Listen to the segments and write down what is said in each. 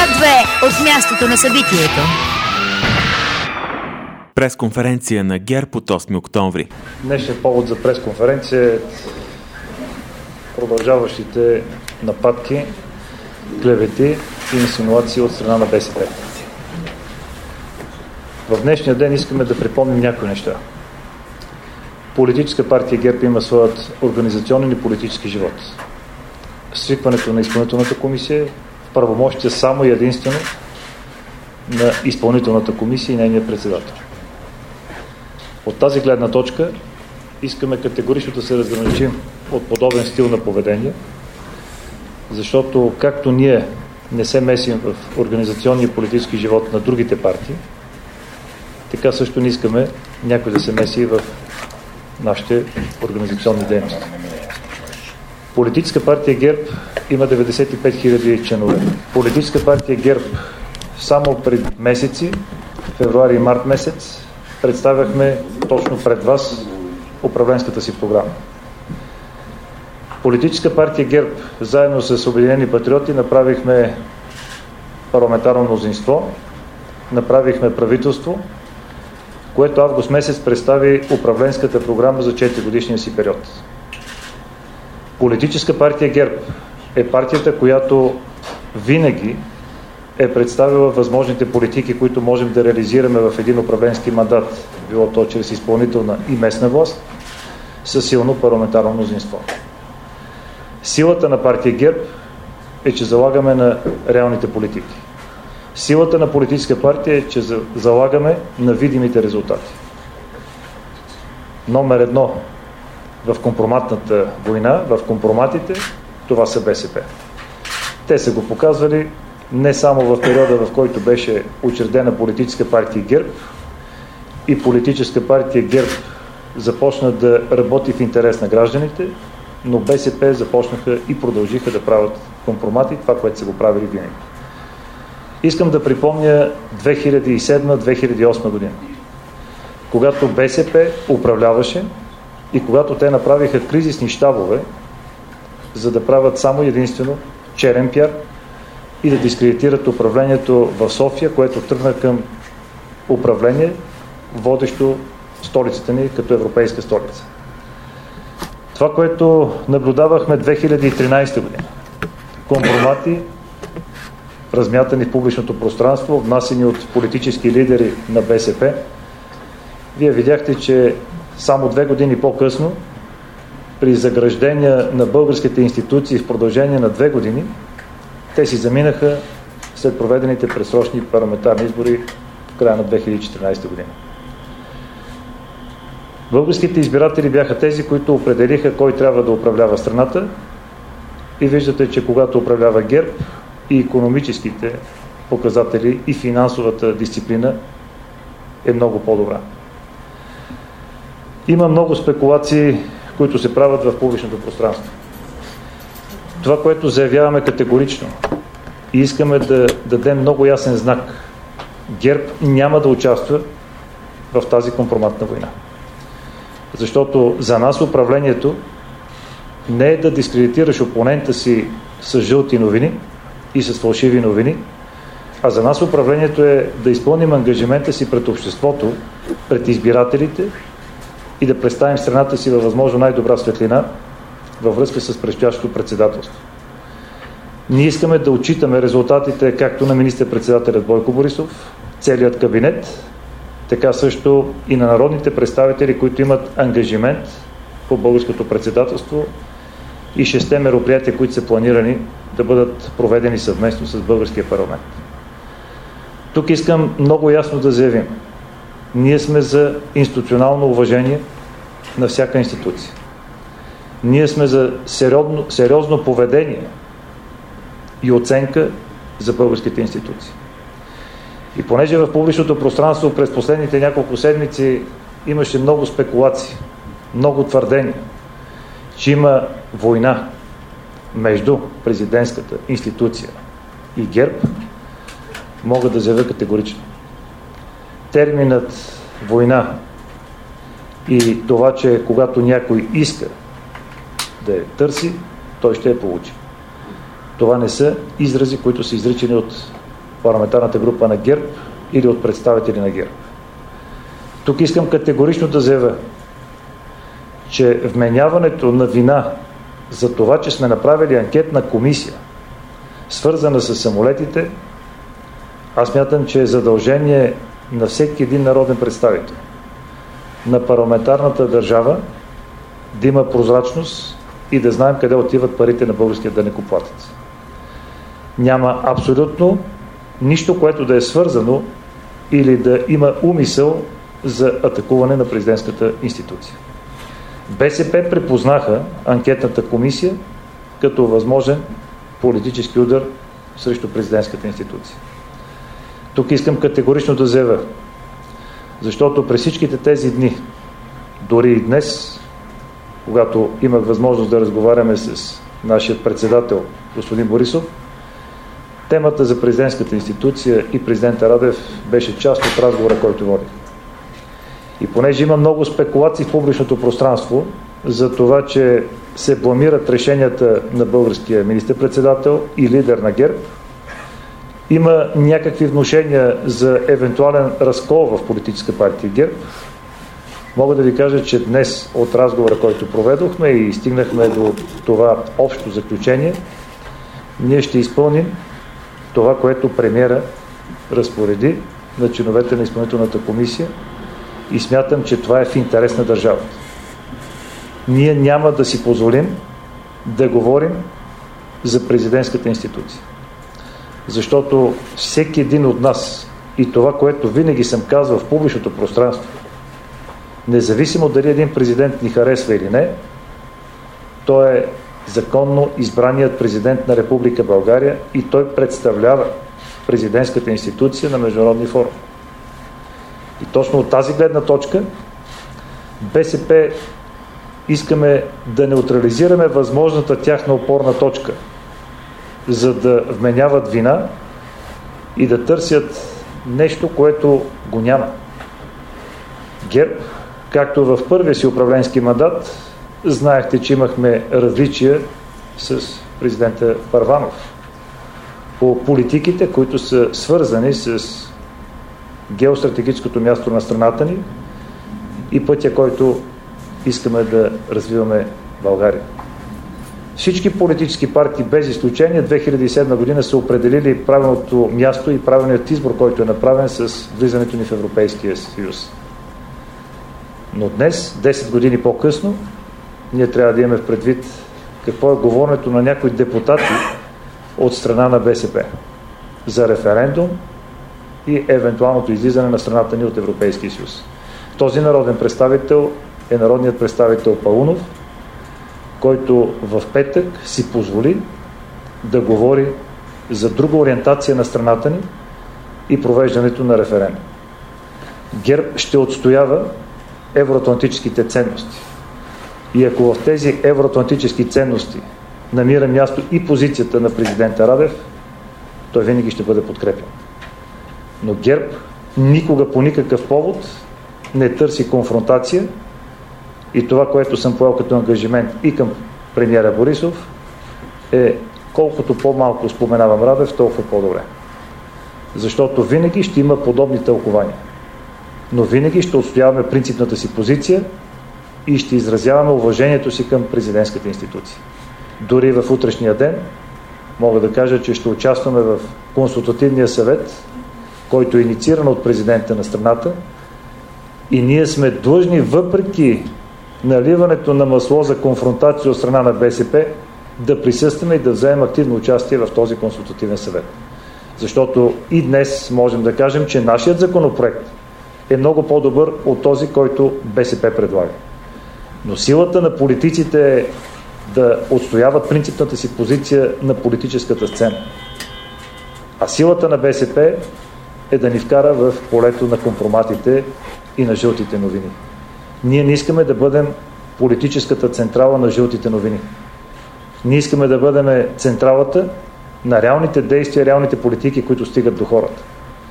Свят 2 от мястото на събитието. Пресконференция на ГЕРБ от 8 октомври. Днешният повод за пресконференция е продължаващите нападки, клевети и инсинуации от страна на БСП. В днешния ден искаме да припомним някои неща. Политическа партия ГЕРБ има своят организационен и политически живот. Свикването на изпълнителната комисия в правомощия само и единствено на изпълнителната комисия и нейния председател. От тази гледна точка искаме категорично да се разграничим от подобен стил на поведение, защото както ние не се месим в организационния и политически живот на другите партии, така също не искаме някой да се меси в нашите организационни дейности. Политическа партия ГЕРБ има 95 000 членове. Политическа партия ГЕРБ само пред месеци, февруари и март месец, представяхме точно пред вас управленската си програма. Политическа партия ГЕРБ заедно с Обединени патриоти направихме парламентарно мнозинство, направихме правителство, което август месец представи управленската програма за 4 годишния си период. Политическа партия ГЕРБ е партията, която винаги е представила възможните политики, които можем да реализираме в един управленски мандат, било то чрез изпълнителна и местна власт, със силно парламентарно мнозинство. Силата на партия ГЕРБ е, че залагаме на реалните политики. Силата на политическа партия е, че залагаме на видимите резултати. Номер едно в компроматната война, в компроматите, това са БСП. Те са го показвали не само в периода, в който беше учредена политическа партия ГЕРБ и политическа партия ГЕРБ започна да работи в интерес на гражданите, но БСП започнаха и продължиха да правят компромати, това, което са го правили винаги. Искам да припомня 2007-2008 година, когато БСП управляваше и когато те направиха кризисни щабове, за да правят само единствено черен пиар и да дискредитират управлението в София, което тръгна към управление, водещо столицата ни като европейска столица. Това, което наблюдавахме 2013 година, компромати, размятани в публичното пространство, внасени от политически лидери на БСП, вие видяхте, че само 2 години по-късно, при заграждения на българските институции в продължение на 2 години, те си заминаха след проведените предсрочни парламентарни избори в края на 2014 година. Българските избиратели бяха тези, които определиха кой трябва да управлява страната и виждате, че когато управлява ГЕРБ, и икономическите показатели и финансовата дисциплина е много по-добра. Има много спекулации, които се правят в публичното пространство. Това, което заявяваме категорично и искаме да дадем много ясен знак, ГЕРБ няма да участва в тази компроматна война. Защото за нас управлението не е да дискредитираш опонента си с жълти новини и с фалшиви новини, а за нас управлението е да изпълним ангажимента си пред обществото, пред избирателите и да представим страната си във възможно най-добра светлина във връзка с предстоящото председателство. Ние искаме да отчитаме резултатите както на министър-председателят Бойко Борисов, целият кабинет, така също и на народните представители, които имат ангажимент по българското председателство и 6 мероприятия, които са планирани да бъдат проведени съвместно с българския парламент. Тук искам много ясно да заявим. Ние сме за институционално уважение на всяка институция. Ние сме за сериозно поведение и оценка за българските институции. И понеже в публичното пространство през последните няколко седмици имаше много спекулации, много твърдения, че има война между президентската институция и ГЕРБ, мога да заявя категорично. Терминът война и това, че когато някой иска да я търси, той ще я получи. Това не са изрази, които са изричани от парламентарната група на ГЕРБ или от представители на ГЕРБ. Тук искам категорично да заявя, че вменяването на вина за това, че сме направили анкетна комисия, свързана с самолетите, аз мятам, че е задължение на всеки един народен представител на парламентарната държава да има прозрачност и да знаем къде отиват парите на българския данъкоплатец. Няма абсолютно нищо, което да е свързано или да има умисъл за атакуване на президентската институция. БСП препознаха анкетната комисия като възможен политически удар срещу президентската институция. Тук искам категорично да заявя, защото през всичките тези дни, дори и днес, когато имах възможност да разговаряме с нашия председател господин Борисов, темата за президентската институция и президента Радев беше част от разговора, който водих. И понеже има много спекулации в публичното пространство за това, че се бламират решенията на българския министър-председател и лидер на ГЕРБ, има някакви внушения за евентуален разкол в политическа партия ГЕРБ, мога да ви кажа, че днес от разговора, който проведохме и стигнахме до това общо заключение, ние ще изпълним това, което премиера разпореди на членовете на изпълнителната комисия и смятам, че това е в интерес на държавата. Ние няма да си позволим да говорим за президентската институция. Защото всеки един от нас и това, което винаги съм казвал в публичното пространство, независимо дали един президент ни харесва или не, той е законно избраният президент на Република България и той представлява президентската институция на международни форуми. И точно от тази гледна точка БСП искаме да неутрализираме възможната тяхна опорна точка, за да вменяват вина и да търсят нещо, което го няма. ГЕРБ, както в първия си управленски мандат, знаехте, че имахме различия с президента Първанов по политиките, които са свързани с геостратегическото място на страната ни и пътя, който искаме да развиваме България. Всички политически партии, без изключение, 2007 година са определили правилното място и правилният избор, който е направен с влизането ни в Европейския съюз. Но днес, 10 години по-късно, ние трябва да имаме в предвид какво е говоренето на някои депутати от страна на БСП за референдум и евентуалното излизане на страната ни от Европейския съюз. Този народен представител е народният представител Паунов, който в петък си позволи да говори за друга ориентация на страната ни и провеждането на референдум. ГЕРБ ще отстоява евроатлантическите ценности. И ако в тези евроатлантически ценности намира място и позицията на президента Радев, той винаги ще бъде подкрепен. Но ГЕРБ никога по никакъв повод не търси конфронтация и това, което съм поел като ангажимент и към премиера Борисов, е колкото по-малко споменавам Радев, толкова по-добре. Защото винаги ще има подобни тълкования. Но винаги ще отстояваме принципната си позиция и ще изразяваме уважението си към президентската институция. Дори в утрешния ден мога да кажа, че ще участваме в консултативния съвет, който е иницииран от президента на страната и ние сме длъжни, въпреки наливането на масло за конфронтация от страна на БСП, да присъстваме и да вземем активно участие в този консултативен съвет. Защото и днес можем да кажем, че нашият законопроект е много по-добър от този, който БСП предлага. Но силата на политиците е да отстояват принципната си позиция на политическата сцена. А силата на БСП е да ни вкара в полето на компроматите и на жълтите новини. Ние не искаме да бъдем политическата централа на жълтите новини. Ние искаме да бъдем централата на реалните действия, реалните политики, които стигат до хората.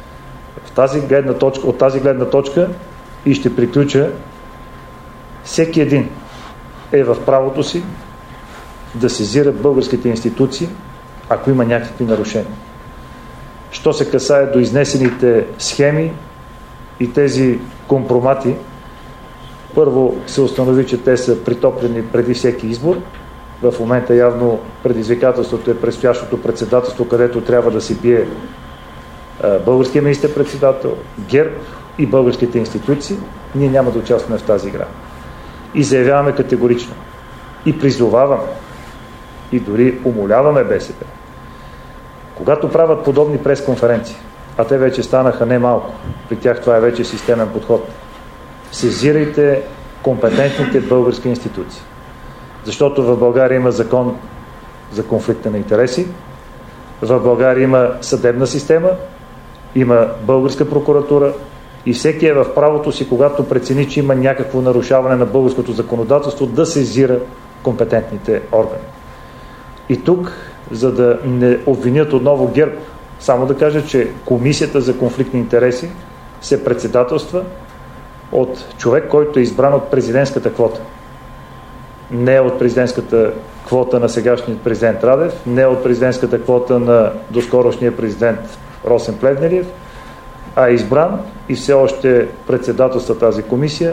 От тази гледна точка и ще приключа, всеки един е в правото си да сезира българските институции, ако има някакви нарушения. що се касае до изнесените схеми и тези компромати, първо се установи, че те са притоплени преди всеки избор. В момента явно предизвикателството е предстоящото председателство, където трябва да се бие българския министър-председател, ГЕРБ и българските институции. Ние няма да участваме в тази игра. И заявяваме категорично. И призоваваме. И дори умоляваме БСП. Когато правят подобни пресконференции, а те вече станаха не малко, при тях това е вече системен подход, сезирайте компетентните български институции. Защото в България има закон за конфликта на интереси, в България има съдебна система, има българска прокуратура и всеки е в правото си, когато прецени, че има някакво нарушаване на българското законодателство, да сезира компетентните органи. И тук, за да не обвинят отново ГЕРБ, само да кажа, че Комисията за конфликтни интереси се председателства от човек, който е избран от президентската квота. Не от президентската квота на сегашния президент Радев, не от президентската квота на доскорошния президент Росен Плевнелиев, а е избран и все още председателства тази комисия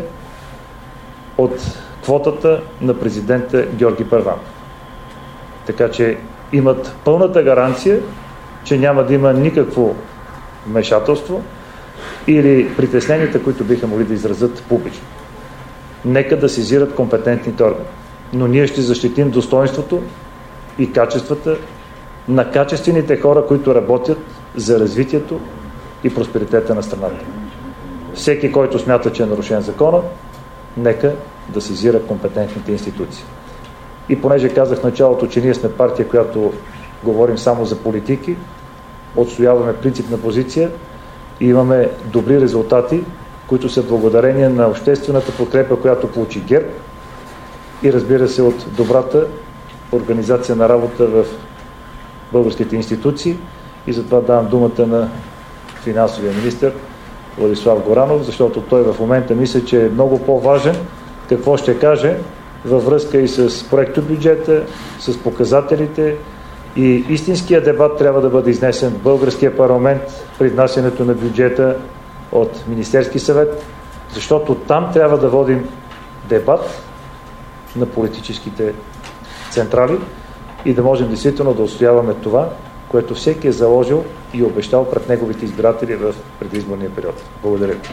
от квотата на президента Георги Първанов. Така че имат пълната гаранция, че няма да има никакво вмешателство или притесненията, които биха могли да изразят публично. Нека да сезират компетентните органи. Но ние ще защитим достоинството и качествата на качествените хора, които работят за развитието и просперитета на страната. Всеки, който смята, че е нарушен закона, нека да сезира компетентните институции. И понеже казах в началото, че ние сме партия, която говорим само за политики, отстояваме принципна позиция и имаме добри резултати, които са благодарение на обществената подкрепа, която получи ГЕРБ и разбира се от добрата организация на работа в българските институции. И затова давам думата на финансовия министър Владислав Горанов, защото той в момента мисля, че е много по-важен какво ще каже във връзка и с проектобюджета, с показателите, и истинският дебат трябва да бъде изнесен в българския парламент при внасянето на бюджета от Министерски съвет, защото там трябва да водим дебат на политическите централи и да можем действително да отстояваме това, което всеки е заложил и обещал пред неговите избиратели в предизборния период. Благодаря ви.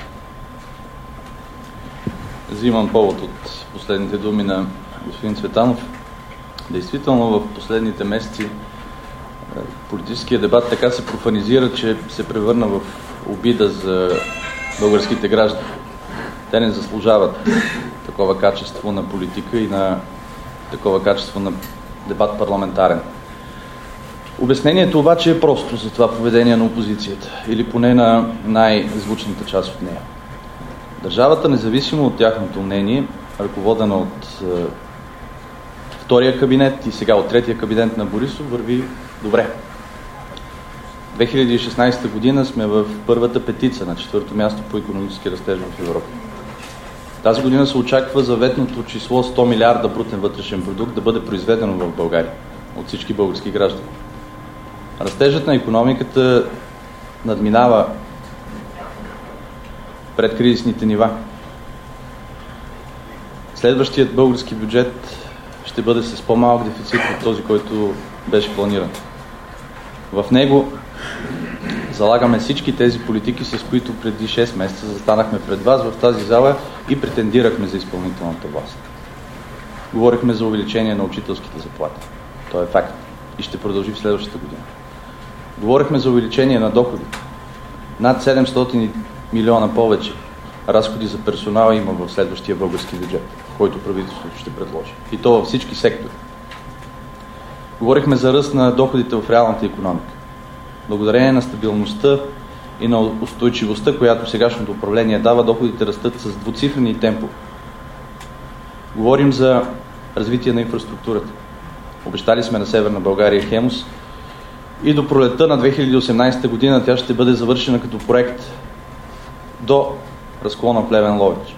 Взимам повод от последните думи на господин Цветанов. Действително в последните месеци политическия дебат така се профанизира, че се превърна в обида за българските граждани. Те не заслужават такова качество на политика и на такова качество на дебат парламентарен. Обяснението обаче е просто за това поведение на опозицията, или поне на най-звучната част от нея. Държавата, независимо от тяхното мнение, ръководена от втория кабинет и сега от третия кабинет на Борисов, върви добре. 2016 година сме в първата петица, на 4-то място по икономически растеж в Европа. Тази година се очаква заветното число 100 милиарда брутен вътрешен продукт да бъде произведено в България от всички български граждани. Растежът на икономиката надминава предкризисните нива. Следващият български бюджет ще бъде с по-малък дефицит от този, който беше планиран. В него залагаме всички тези политики, с които преди 6 месеца застанахме пред вас в тази зала и претендирахме за изпълнителната власт. Говорихме за увеличение на учителските заплати. То е факт и ще продължи в следващата година. Говорихме за увеличение на доходите. Над 700 милиона повече разходи за персонала има в следващия български бюджет, който правителството ще предложи. И то във всички сектори. Говорихме за ръст на доходите в реалната икономика. Благодарение на стабилността и на устойчивостта, която сегашното управление дава, доходите растат с двуцифрени темпове. Говорим за развитие на инфраструктурата. Обещали сме на Северна България Хемус и до пролетта на 2018 година тя ще бъде завършена като проект до разклона Плевен Ловеч.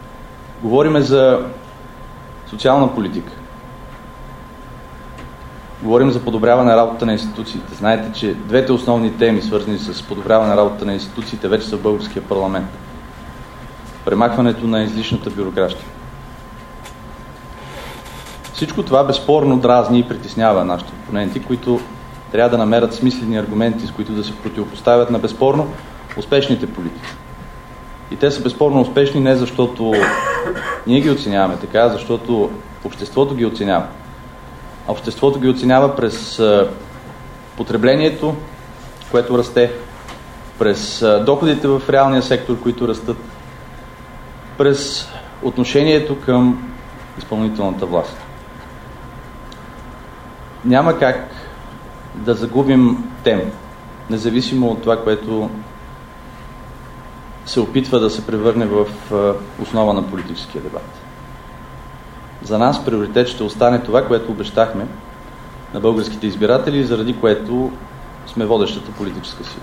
Говориме за социална политика. Говорим за подобряване на работата на институциите. Знаете, че двете основни теми, свързани с подобряване на работата на институциите, вече са в българския парламент. Премахването на излишната бюрокрация. Всичко това безспорно дразни и притеснява нашите опоненти, които трябва да намерят смислени аргументи, с които да се противопоставят на безспорно успешните политики. И те са безспорно успешни не защото ние ги оценяваме така, защото обществото ги оценява. А обществото ги оценява през потреблението, което расте, през доходите в реалния сектор, които растат, през отношението към изпълнителната власт. Няма как да загубим тема, независимо от това, което се опитва да се превърне в основа на политическия дебат. За нас приоритет ще остане това, което обещахме на българските избиратели, заради което сме водещата политическа сила.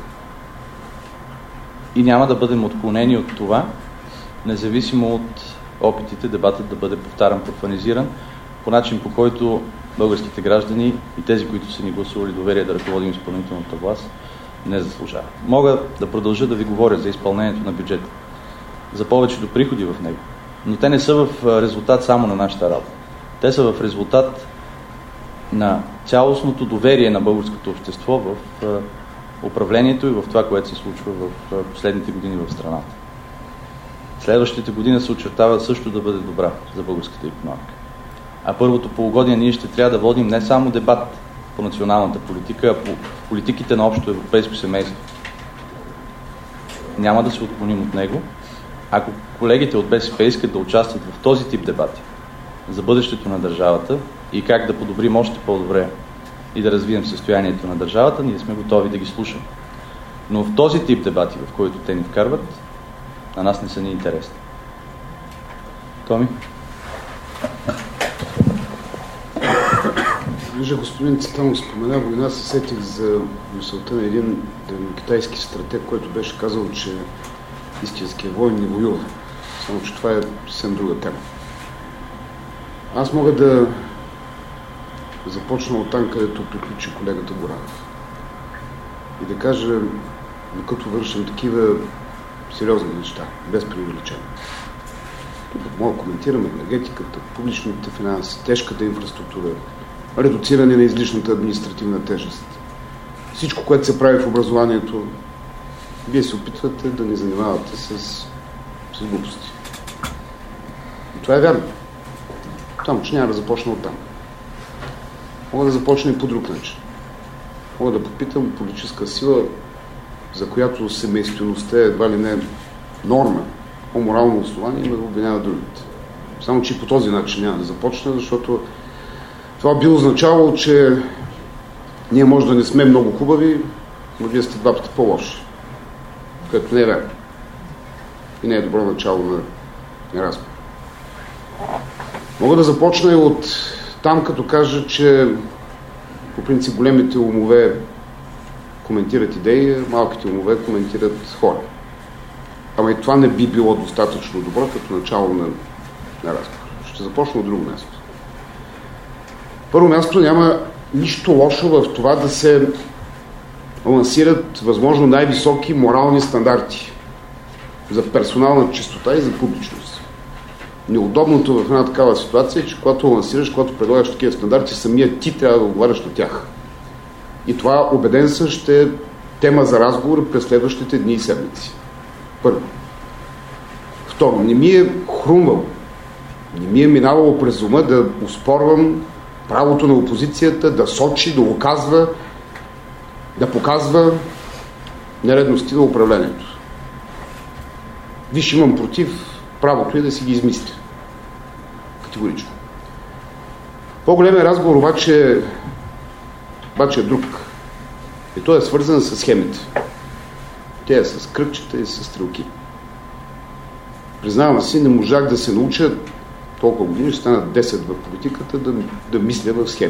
И няма да бъдем отклонени от това, независимо от опитите дебатът да бъде повтаран, профанизиран, по начин, по който българските граждани и тези, които са ни гласували доверие да ръководим изпълнителната власт, не заслужават. Мога да продължа да ви говоря за изпълнението на бюджета, за повечето приходи в него, но те не са в резултат само на нашата работа. Те са в резултат на цялостното доверие на българското общество в управлението и в това, което се случва в последните години в страната. Следващата година се очертава също да бъде добра за българската икономика. А първото полугодие ние ще трябва да водим не само дебат по националната политика, а по политиките на общо европейско семейство. Няма да се отклоним от него. Ако колегите от БСП искат да участват в този тип дебати за бъдещето на държавата и как да подобрим още по-добре и да развием състоянието на държавата, ние сме готови да ги слушаме. Но в този тип дебати, в който те ни вкарват, на нас не са ни интересни. Томи? Вижда, господин Цветанов спомена война, се сетих за мисълта на един древнокитайски стратег, който беше казал, че истинския войн не воюва. Само че това е съвсем друга тема. Аз мога да започна от там, където приключи колегата Горанов. И да кажа, докато вършим такива сериозни неща, без преувеличение. Тук мога да коментираме енергетиката, публичните финанси, тежката инфраструктура, редуциране на излишната административна тежест. Всичко, което се прави в образованието, вие се опитвате да не занимавате с глупости. И това е вярно. Там, че няма да започна оттам. Мога да започна и по друг начин. Мога да попитам политическа сила, за която семействеността е едва ли не норма, по морално основание, има да обвинява другите. Само, че и по този начин няма да започна, защото това би означавало, че ние може да не сме много хубави, но вие сте два пъти по-лоши. Което не е вярно. И не е добро начало на разговор. Мога да започна и от там, като кажа, че по принцип големите умове коментират идеи, малките умове коментират хора. Ама и това не би било достатъчно добро като начало на разговор. Ще започна от друго място. Първо място, няма нищо лошо в това да се лансират възможно най-високи морални стандарти за персонална чистота и за публичност. Неудобното в една такава ситуация е, че когато лансираш, когато предлагаш такива стандарти, самия ти трябва да отговаряш на тях. И това, убеден съм, ще е тема за разговор през следващите дни и седмици. Първо. Второ, не ми е хрумвало, не ми е минавало през ума да оспорвам правото на опозицията да сочи, да указва, да показва нередности на управлението. Виж, имам против правото и да си ги измисля. Категорично. По-големият разговор обаче е друг. И той е свързан с схемите. Тя е с кръгчета и с стрелки. Признавам си, не можах да се науча толкова години, ще станат 10 в политиката, да мисля в схеми.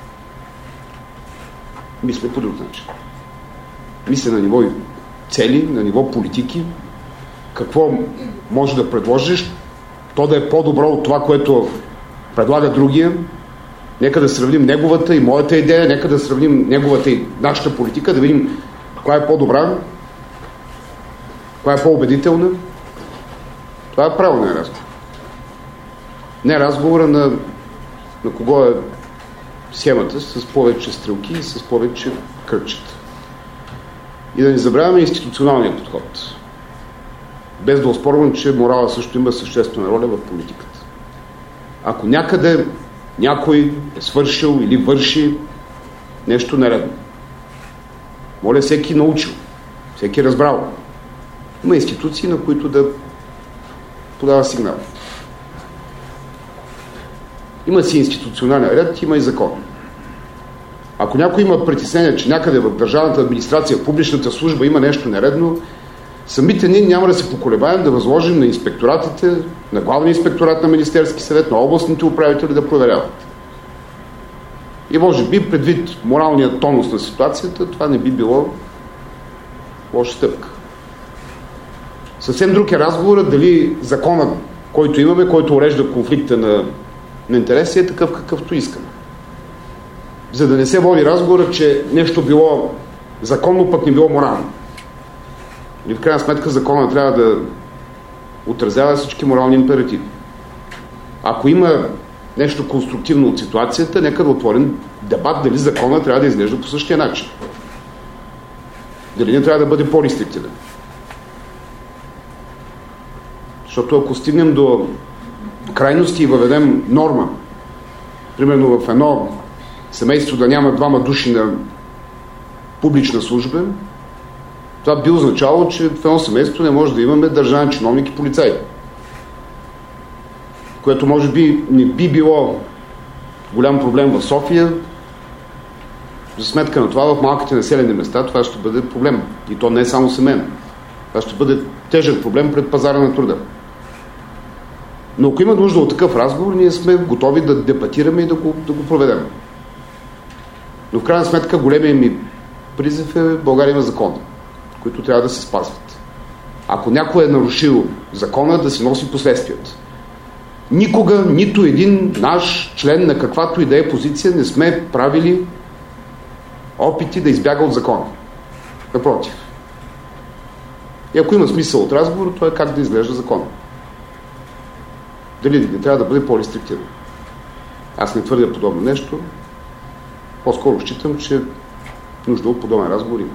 Мисля по друг начин. Мисля на ниво цели, на ниво политики, какво може да предложиш, то да е по-добро от това, което предлага другия, Нека да сравним неговата и моята идея, нека да сравним неговата и нашата политика, да видим коя е по-добра, коя е по-убедителна. Това е правилният разговор. Не разговора на кого е схемата с повече стрелки и с повече кръчета. И да не забравяме институционалния подход. Без да оспорвам, че морала също има съществена роля в политиката. Ако някъде някой е свършил или върши нещо нередно, моля всеки научил, всеки разбрал. Има институции, на които да подава сигнал. Има си институционален ред, има и закон. Ако някой има притеснение, че някъде в държавната администрация, в публичната служба има нещо нередно, самите ние няма да се поколебаем да възложим на инспекторатите, на главния инспекторат на Министерски съвет, на областните управители да проверяват. И може би, предвид моралния тонус на ситуацията, това не би било лоша стъпка. Съвсем друг е разговорът дали законът, който имаме, който урежда конфликта на интереси, е такъв какъвто искаме. За да не се води разговора, че нещо било законно, пък не било морално. И в крайна сметка закона трябва да отразява всички морални императиви. Ако има нещо конструктивно от ситуацията, нека да отворим дебат дали закона трябва да изглежда по същия начин. Дали не трябва да бъде по-рестриктивен. Защото ако стигнем до крайности и въведем норма, примерно в едно семейство да няма двама души на публична служба, това би означало, че в едно семейство не може да имаме държавен чиновник и полицай. Което може би не би било голям проблем в София. За сметка на това в малките населени места това ще бъде проблем. И то не е само семейен. Това ще бъде тежък проблем пред пазара на труда. Но ако има нужда от такъв разговор, ние сме готови да дебатираме и да го проведем. Но в крайна сметка големия ми призив е: България има закони, които трябва да се спазват. Ако някой е нарушил закона, да си носи последствията. Никога нито един наш член на каквато и да е позиция не сме правили опити да избяга от закона. Напротив. И ако има смисъл от разговор, то е как да изглежда закона. Дали не трябва да бъде по-рестриктивен. Аз не твърдя подобно нещо. По-скоро считам, че нужда от подобен разговор има.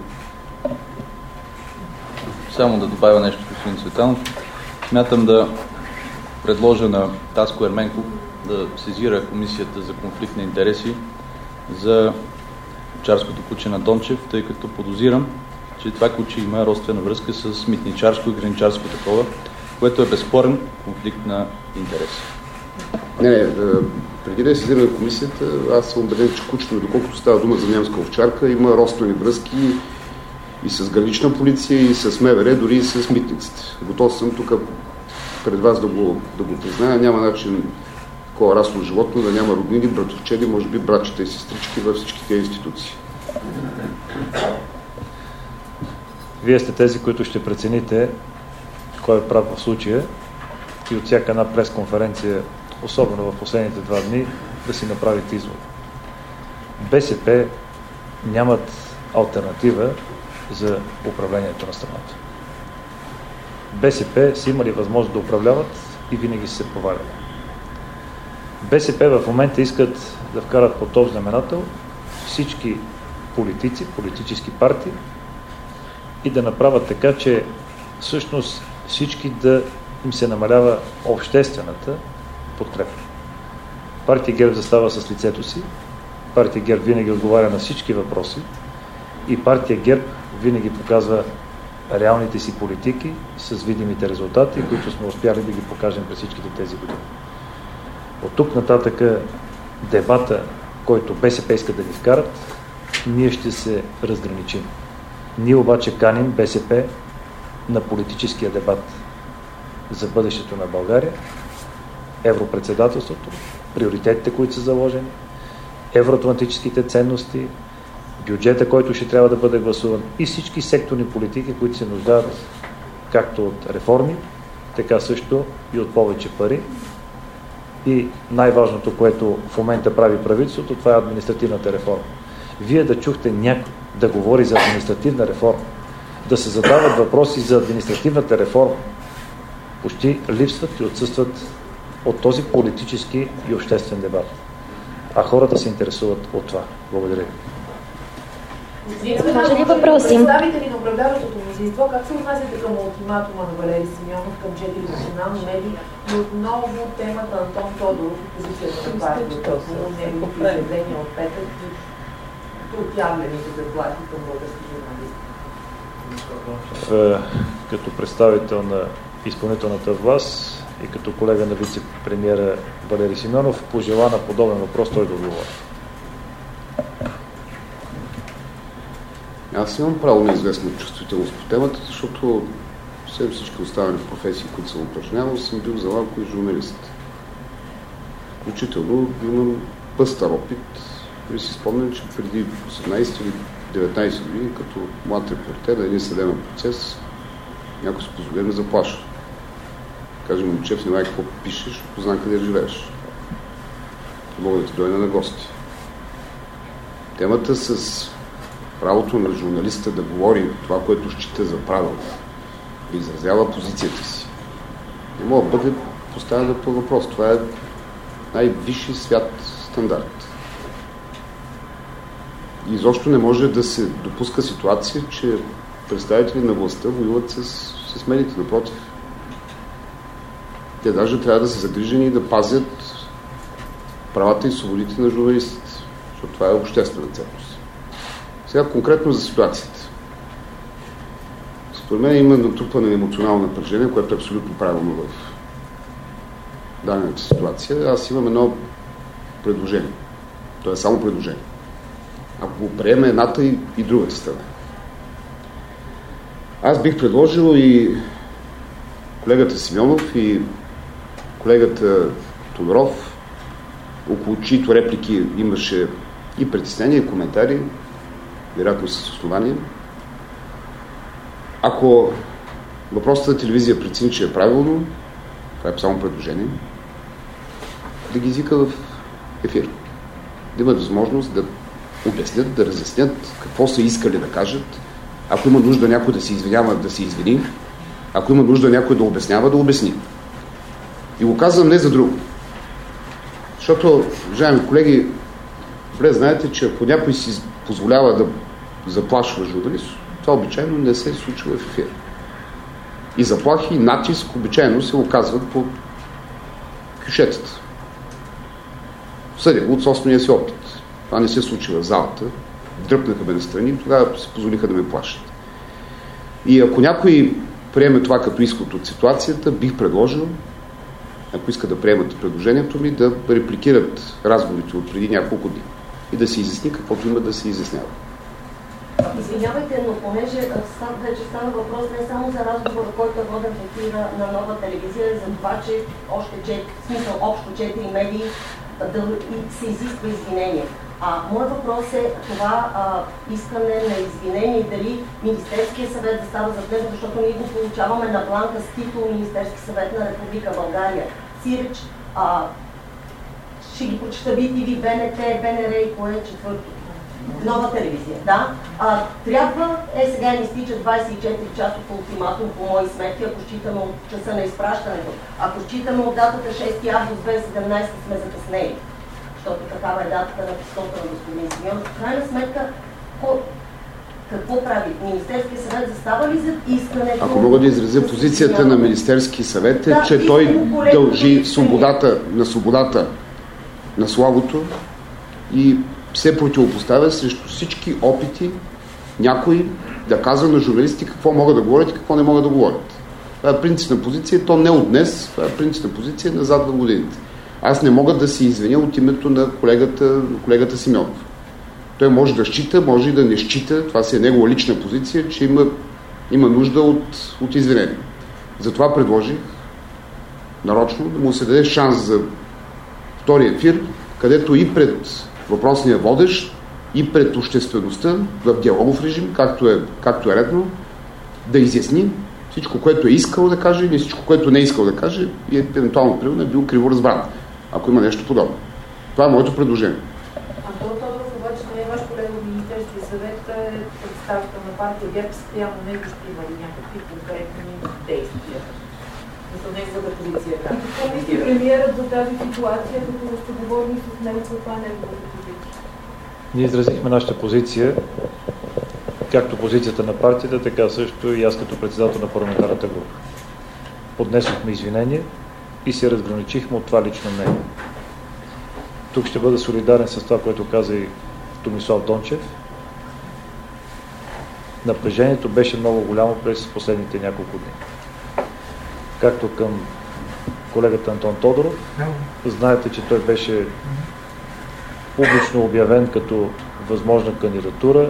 Само да добавя нещо, господин Цветанов. Смятам да предложа на Таско Ерменков да сезира Комисията за конфликт на интереси за овчарското куче на Дончев, тъй като подозирам, че това куче има родствена връзка с митничарско и граничарско такова, което е безспорен конфликт на интереси. Не, преди да сезираме комисията, аз съм убеден, че кучето, доколкото става дума за немска овчарка, има родствени връзки и с гранична полиция, и с МВР, дори и с митниците. Готов съм тук пред вас да го призная. Няма начин такова расло животно да няма роднини, братовчеди, може би братчета и сестрички във всички тези институции. Вие сте тези, които ще прецените кой е прав в случая и от всяка една пресконференция, особено в последните 2 дни, да си направите извод. БСП нямат алтернатива за управлението на страната. БСП са имали възможност да управляват и винаги се проваляли. БСП в момента искат да вкарат под този знаменател всички политици, политически партии и да направят така, че всъщност всички да им се намалява обществената подкрепа. Партия ГЕРБ застава с лицето си, партия ГЕРБ винаги отговаря на всички въпроси и партия ГЕРБ винаги показва реалните си политики с видимите резултати, които сме успяли да ги покажем през всичките тези години. От тук нататък дебата, който БСП иска да ни вкарат, ние ще се разграничим. Ние обаче каним БСП на политическия дебат за бъдещето на България, европредседателството, приоритетите, които са заложени, евроатлантическите ценности, бюджета, който ще трябва да бъде гласуван и всички секторни политики, които се нуждаят както от реформи, така също и от повече пари, и най-важното, което в момента прави правителството, това е административната реформа. Вие да чухте някой да говори за административна реформа, да се задават въпроси за административната реформа, почти липсват и отсъстват от този политически и обществен дебат. А хората се интересуват от това. Благодаря ви. Може ли въпроси? Представители на управляващото мнозинство, как се отнасяте към ултиматума на Валери Симеонов към 4 национални медии и отново темата Антон Тодоров и позицията на партията, неговите изявления от петък и отявлените заплати към български журналисти? Като представител на изпълнителната власт и като колега на вице-премиера Валери Симеонов, пожела на подобен въпрос той да отговори. Аз имам право на известна чувствителност по темата, защото всем всички останали професии, които съм упражнявал, съм бил за малко и журналист. Включително имам пъстър опит. И си спомням, че преди 18 или 19 години, като млад репортер на един съдебен процес, някой се позволи да ме заплаша. Каже, момче, внимай какво пишеш, защото знам къде живееш. Мога да ти дойда на гости. Темата с правото на журналиста да говори това, което счита за правилно, да изразява позицията си, не мога да бъде поставена по въпрос. Това е най-висши свят стандарт. И изобщо не може да се допуска ситуация, че представители на властта воюват с медиите. Напротив. Те даже трябва да са загрижени и да пазят правата и свободите на журналистите, защото това е обществена ценност. Сега конкретно за ситуацията. Според мен има натрупване на емоционално напрежение, което е абсолютно правилно в дадената ситуация. Аз имам едно предложение. То е само предложение. Ако го приеме едната и другата страна. Аз бих предложил и колегата Симеонов и колегата Тодоров, около чието реплики имаше и притеснения, и коментари, вероятно с основание. Ако въпросната телевизия прецени, че е правилно, това е само предложение, да ги извика в ефир. Да имат възможност да обяснят, да разяснят какво са искали да кажат. Ако има нужда някой да се извинява, да се извини. Ако има нужда някой да обяснява, да обясни. И го казвам не за друго. Защото, уважаеми колеги, добре знаете, че ако някой си позволява да заплашва журналист, това обичайно не се случва в ефир. И заплахи, и натиск обичайно се оказват по кюшетата. Съдя от собствения си опит. Това не се случи в залата. Дръпнаха ме настрани и тогава се позволиха да ме плашат. И ако някой приеме това като изход от ситуацията, бих предложил, ако иска да приемат предложението ми, да репликират разговорите от преди няколко дни и да се изясни каквото има да се изяснява. Извинявайте, но понеже вече стана въпрос не само за разговора, който е воден в ефира на Нова телевизия, за това, че общо 4 медии да се изисква извинение. Моят въпрос е това искане на извинение и дали Министерския съвет да става зад него, защото ние го получаваме на бланка с титул Министерски съвет на Република България. Сиреч, ще ги прочета BTV, БНТ, БНР и кое е четвърто? Нова телевизия, да. Трябва, сега ни стича 24 часов ултиматум по мои сметки, ако считаме от часа на изпращането. Ако считаме от датата 6 август 2017 сме закъснели, защото такава е датата на писмото на господин Симеонов. В крайна сметка, какво прави? Министерския съвет застава ли за искането? Ако мога да изразя позицията на Министерски съвет е, че той дължи свободата на словото и се противопоставя срещу всички опити някой да казва на журналисти какво могат да говорят и какво не могат да говорят. Това е принципна позиция, то не от днес, това е принципна позиция назад в годините. Аз не мога да се извиня от името на колегата Симеонов. Той може да счита, може и да не счита, това си е негова лична позиция, че има нужда от извинение. Затова предложих нарочно да му се даде шанс за втори ефир, където и пред въпросния водещ, и пред обществеността в диалогов режим, както е редно, да изясни всичко, което е искал да каже или всичко, което не е искал да каже и евентуално примерно е бил криво разбран. ако има нещо подобно. Това е моето предложение. Антон Тодоров обаче не е ваш колега от Министерския съвет, е представител на партия ГЕРБ, спрямо него ще има ли някакви конкретни действия? За неговата позиция. Какво мисли премиерът за тази ситуация, като сте говорили с него, каква е неговата позиция? Ние изразихме нашата позиция, както позицията на партията, така също и аз като председател на парламентарната група. Поднесохме извинения и се разграничихме от това лично мнение. Тук ще бъда солидарен с това, което каза и Томислав Дончев. Напрежението беше много голямо през последните няколко дни. Както към колегата Антон Тодоров, знаете, че той беше публично обявен като възможна кандидатура.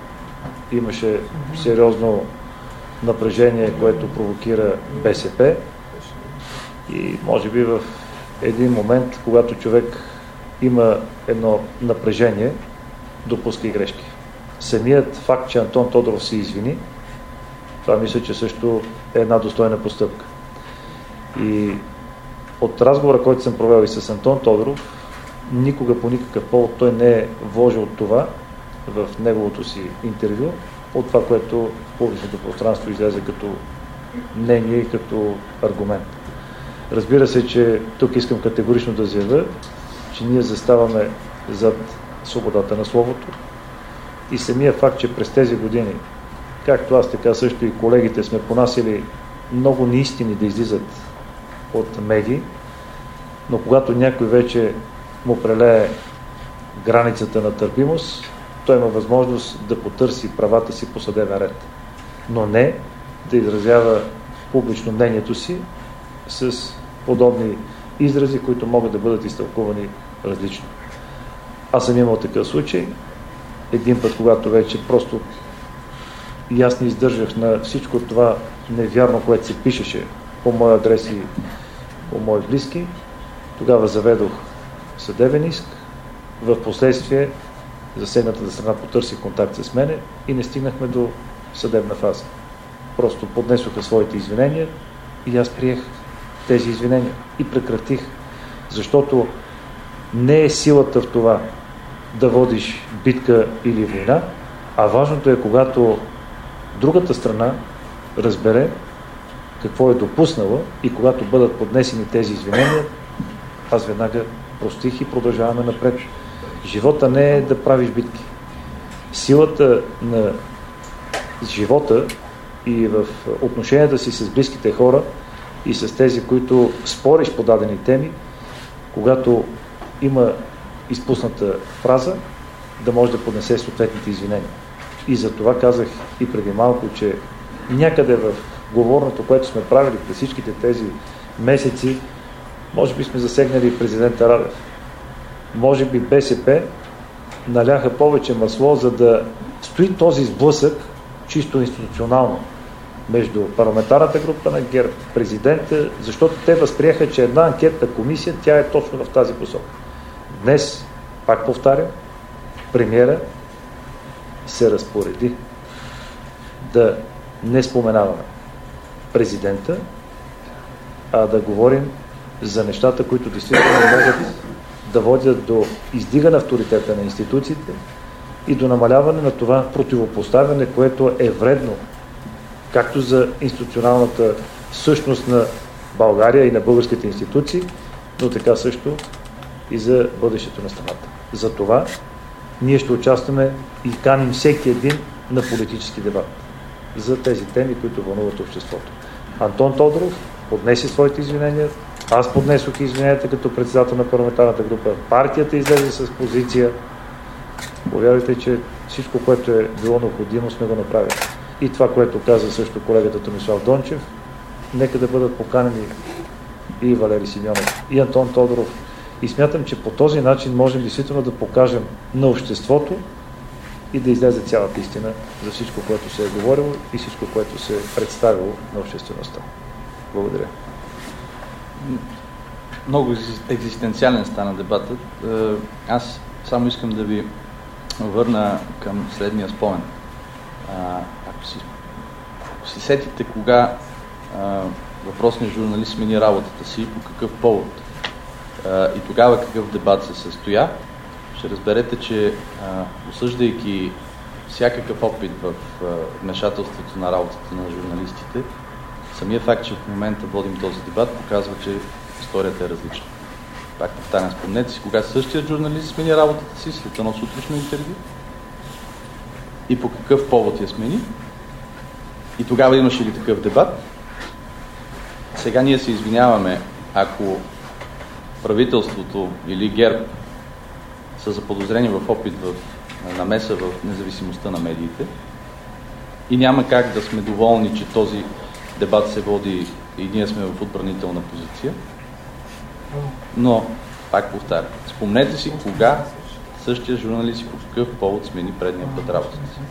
Имаше сериозно напрежение, което провокира БСП и може би в един момент, когато човек има едно напрежение, допуска и грешки. Самият факт, че Антон Тодоров се извини, това мисля, че също е една достойна постъпка. И от разговора, който съм провел и с Антон Тодоров, никога по никакъв повод той не е вложил това в неговото си интервю, от това, което в публичното пространство излезе като мнение и като аргумент. Разбира се, че тук искам категорично да заявя, че ние заставаме зад свободата на словото и самия факт, че през тези години, както аз, така също и колегите, сме понасили много неистини да излизат от медии, но когато някой вече му прелее границата на търпимост, той има възможност да потърси правата си по съдебен ред, но не да изразява публично мнението си с подобни изрази, които могат да бъдат изтълкувани различно. Аз съм имал такъв случай. Един път, когато вече просто и аз не издържах на всичко това невярно, което се пишеше по моя адрес и по мои близки, тогава заведох съдебен иск. В последствие засегнатата страна потърси контакт с мене и не стигнахме до съдебна фаза. Просто поднесоха своите извинения и аз приех тези извинения и прекратих, защото не е силата в това да водиш битка или война, а важното е, когато другата страна разбере какво е допуснала и когато бъдат поднесени тези извинения, аз веднага простих и продължаваме напред. Живота не е да правиш битки. Силата на живота и в отношенията си с близките хора и с тези, които спориш по дадени теми, когато има изпусната фраза, да може да поднесе съответните извинения. И за това казах и преди малко, че някъде в говорното, което сме правили през всичките тези месеци, може би сме засегнали президента Радев. Може би БСП наляха повече масло, за да стои този сблъсък чисто институционално между парламентарната група на ГЕРБ, президента, защото те възприеха, че една анкетна комисия, тя е точно в тази посока. Днес, пак повтарям, премиера се разпореди да не споменаваме президента, а да говорим за нещата, които действително могат да водят до издигане авторитета на институциите и до намаляване на това противопоставяне, което е вредно както за институционалната същност на България и на българските институции, но така също и за бъдещето на страната. За това ние ще участваме и каним всеки един на политически дебат за тези теми, които вълнуват обществото. Антон Тодоров поднесе своите извинения, аз поднесох извиненията като председател на парламентарната група, партията излезе с позиция. Повярвайте, че всичко, което е било необходимо, сме го направили. И това, което каза също колегата Томислав Дончев, нека да бъдат поканени и Валери Симеонов, и Антон Тодоров. И смятам, че по този начин можем действително да покажем на обществото и да излезе цялата истина за всичко, което се е говорило и всичко, което се е представило на обществеността. Благодаря. Много екзистенциален стана дебатът. Аз само искам да ви върна към следния спомен. Ако си сетите кога въпросният журналист смени работата си, по какъв повод, и тогава какъв дебат се състоя, ще разберете, че осъждайки всякакъв опит в вмешателството на работата на журналистите, самия факт, че в момента водим този дебат, показва, че историята е различна. Пак повтарям, спомнете си, кога същият журналист смени работата си след едно сутрешно интервю и по какъв повод я смени. И тогава имаше ли такъв дебат? Сега ние се извиняваме, ако правителството или ГЕРБ са заподозрени в опит в намеса в независимостта на медиите и няма как да сме доволни, че този дебат се води и ние сме в отбранителна позиция. Но, пак повтарям, спомнете си кога същия журналист по какъв повод смени предния път работата си.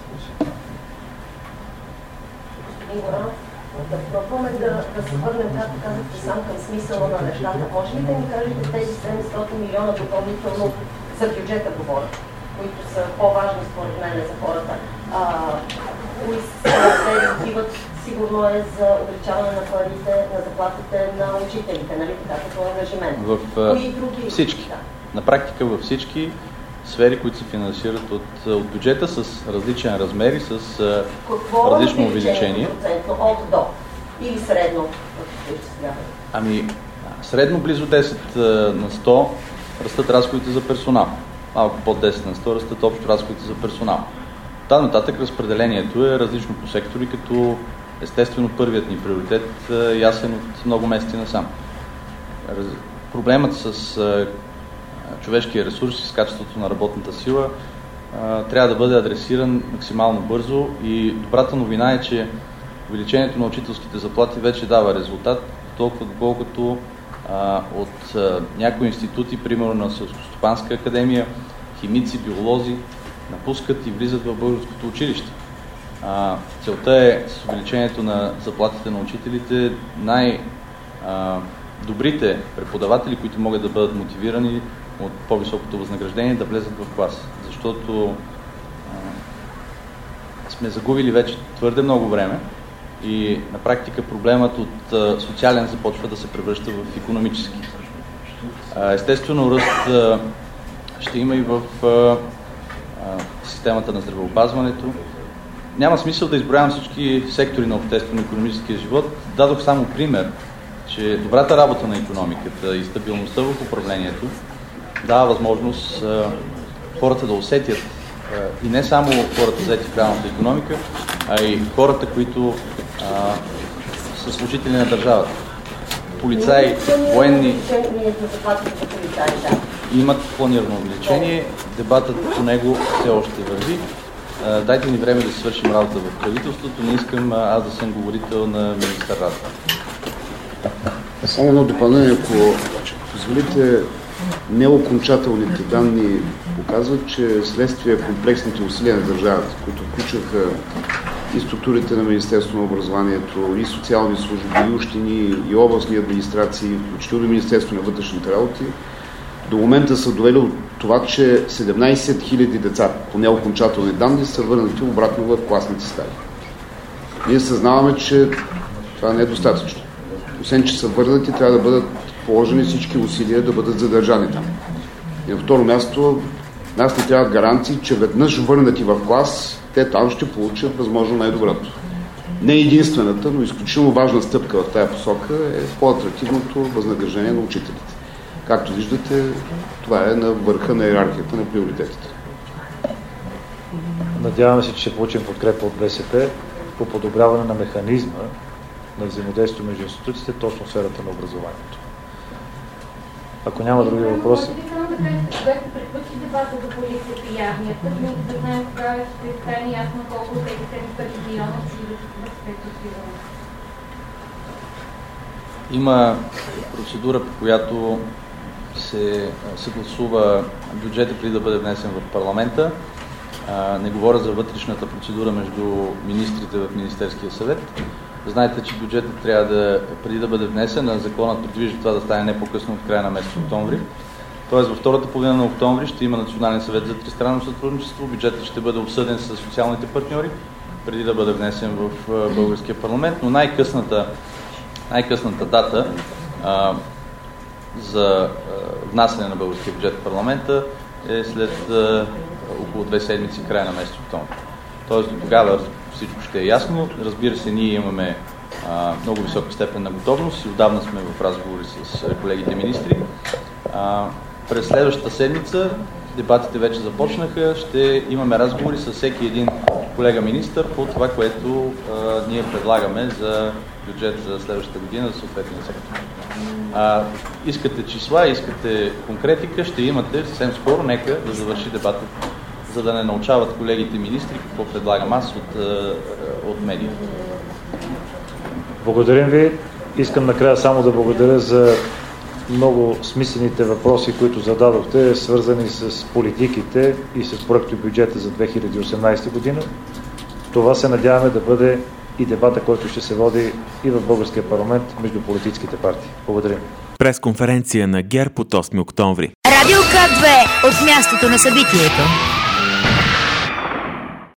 Да пробваме да се върнем, както казахте, сам към смисъла на нещата. Може ли да ни кажете тези 700 милиона допълнително за бюджета говоря, които са по-важни според мен за хората? Кои се отиват, сигурно е за увеличаване на парите, на заплатите на учителите, нали така, като ангажимент? Кои други? Всички. Да. На практика във всички сфери, които се финансират от бюджета с различен размер и с различно увеличение. От до? Или средно? Средно близо 10 на 100 растат разходите за персонал. Малко под 10 на 100 растат общо разходите за персонал. Та нататък разпределението е различно по сектори, като естествено първият ни приоритет е ясен от много месеци насам. Проблемът с човешкия ресурс и с качеството на работната сила трябва да бъде адресиран максимално бързо и добрата новина е, че увеличението на учителските заплати вече дава резултат, толкова доколкото от някои институти, примерно на Селскостопанска академия, химици, биолози, напускат и влизат в българското училище. Целта е с увеличението на заплатите на учителите най-добрите преподаватели, които могат да бъдат мотивирани от по-високото възнаграждение, да влезат в клас. Защото сме загубили вече твърде много време и на практика проблемът от социален започва да се превръща в икономически. Естествено, ръст ще има и в системата на здравеопазването. Няма смисъл да изброявам всички сектори на обществено-икономическия живот. Дадох само пример, че добрата работа на икономиката и стабилността в управлението дава възможност хората да усетят и не само хората заети в реалната икономика, а и хората, които са служители на държавата. Полицаи, военни имат планирано увеличение. Дебатът по него все още върви. Дайте ни време да свършим работа в правителството. Не искам аз да съм говорител на министър Радев. Само едно допълнение, ако позволите, неокончателните данни показват, че следствие комплексните усилия на държавата, които включваха и структурите на Министерството на образованието, и социални служби, и общини, и областни администрации, включително Министерството на вътрешните работи, до момента са довели от това, че 17 000 деца по неокончателни данни са върнати обратно в класните стаи. Ние съзнаваме, че това не е достатъчно. Освен, че са върнати, трябва да бъдат положени всички усилия да бъдат задържани там. И на второ място, нас не трябват гаранции, че веднъж върнати в клас, те там ще получат възможно най-доброто. Не единствената, но изключително важна стъпка в тая посока е по-атрактивното възнаграждение на учителите. Както виждате, това е на върха на иерархията на приоритетите. Надяваме се, че ще получим подкрепа от БСП по подобряване на механизма на взаимодействие между институциите, точно в сферата на образованието. Ако няма други въпроси... Може ли само да кажете, когато приключи дебата за полицията и армията, да знаем кога ще стане ясно колко от тези 700 милиона ще идват в спецификация? Има процедура, по която се съгласува бюджета преди да бъде внесен в парламента. Не говоря за вътрешната процедура между министрите в Министерския съвет. Знаете, че бюджетът трябва да, преди да бъде внесен, а законът предвижда това да стане не по-късно от края на месец октомври. Тоест във втората половина на октомври ще има Национален съвет за тристранно сътрудничество. Бюджетът ще бъде обсъден с социалните партньори, преди да бъде внесен в българския парламент, но най-късната дата за внасяне на българския бюджет в парламента е след около 2 седмици, края на месец октомври. Тоест до тогава всичко ще е ясно. Разбира се, ние имаме много висока степен на готовност и отдавна сме в разговори с колегите министри. През следващата седмица дебатите вече започнаха. Ще имаме разговори с всеки един колега министър по това, което ние предлагаме за бюджет за следващата година за съответния сектор. Искате числа, искате конкретика, ще имате съвсем скоро. Нека да завърши дебатът, за да не научават колегите министри какво предлагам аз от медиите. Благодарим ви. Искам накрая само да благодаря за много смислените въпроси, които зададохте, свързани с политиките и с проектобюджета за 2018 година. Това се надяваме да бъде и дебата, който ще се води и в българския парламент между политическите партии. Благодарим. Пресконференция на ГЕРБ от 8 октомври. Радио К2 от мястото на събитието.